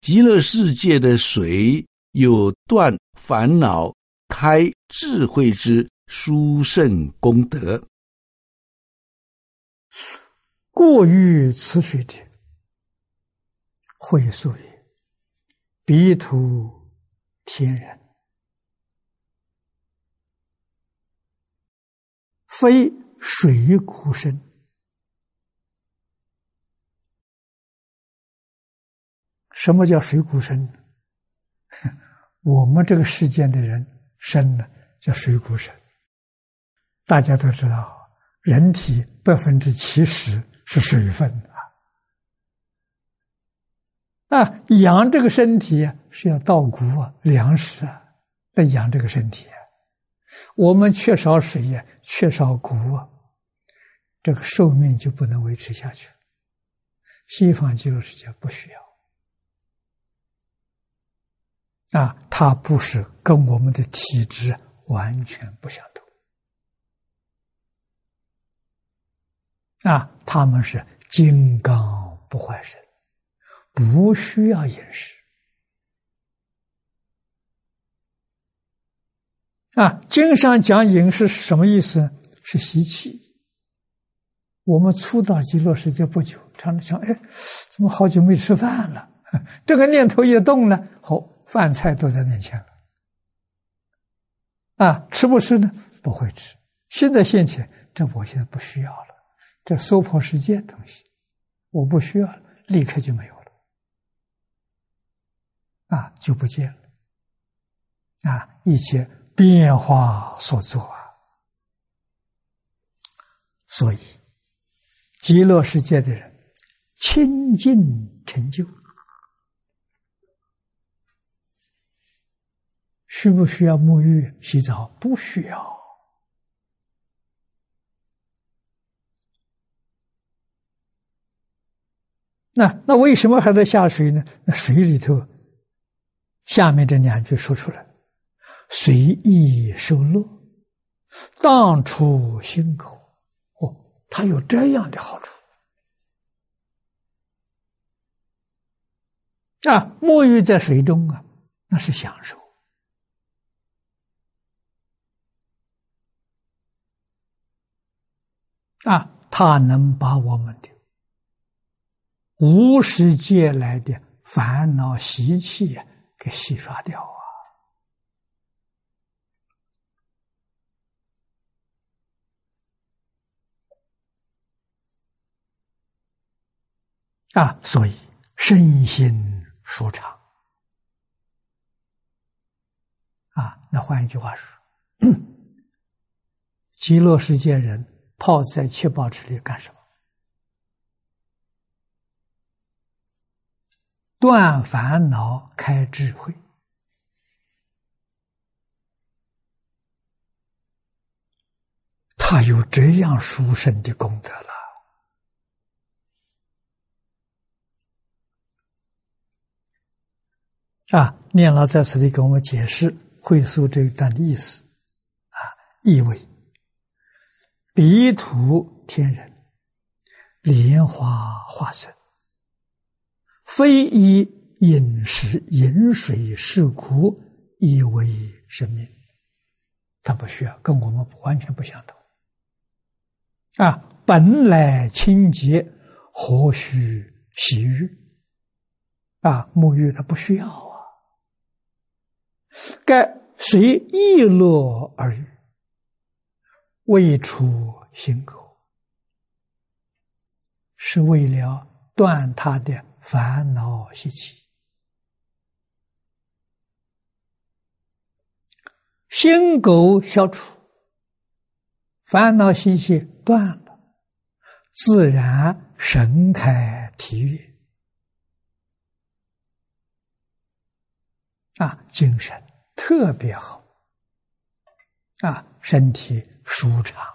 极乐世界的水有断烦恼、开智慧之殊胜功德。 过于此水者，会所曰：彼土天人，非水谷生。什么叫水谷生？我们这个世间的人生呢，叫水谷生。大家都知道，人体70%是水分养这个身体是要稻谷粮食来养这个身体。我们缺少水缺少谷这个寿命就不能维持下去。西方极乐世界不需要它不是跟我们的体质完全不相同他们是金刚不坏身，不需要饮食经上讲饮食是什么意思？是习气。我们初到极乐世界不久，常常想，怎么好久没吃饭了？这个念头一动了，饭菜都在面前了吃不吃呢？不会吃。现在现前，这我现在不需要了，这娑婆世界的东西我不需要了，立刻就没有了就不见了一切变化所作所以极乐世界的人清净成就，需不需要沐浴洗澡？不需要那为什么还在下水呢？那水里头下面这2句说出来，随意受乐，当出心口它有这样的好处沐浴在水中那是享受它能把我们的无始劫来的烦恼习气给洗刷掉所以身心舒畅那换一句话说，极乐世界人泡在七宝池里干什么？断烦恼，开智慧。他有这样殊胜的功德了念老在此里给我们解释会疏这一段的意思意为彼土天人，莲花化身，非以饮食饮水是苦以为生命，他不需要，跟我们完全不相同本来清洁，何须洗浴沐浴他不需要该随意乐而浴，未出心口，是为了断他的烦恼习气。心垢消除，烦恼习气断了，自然神开体悦精神特别好身体舒畅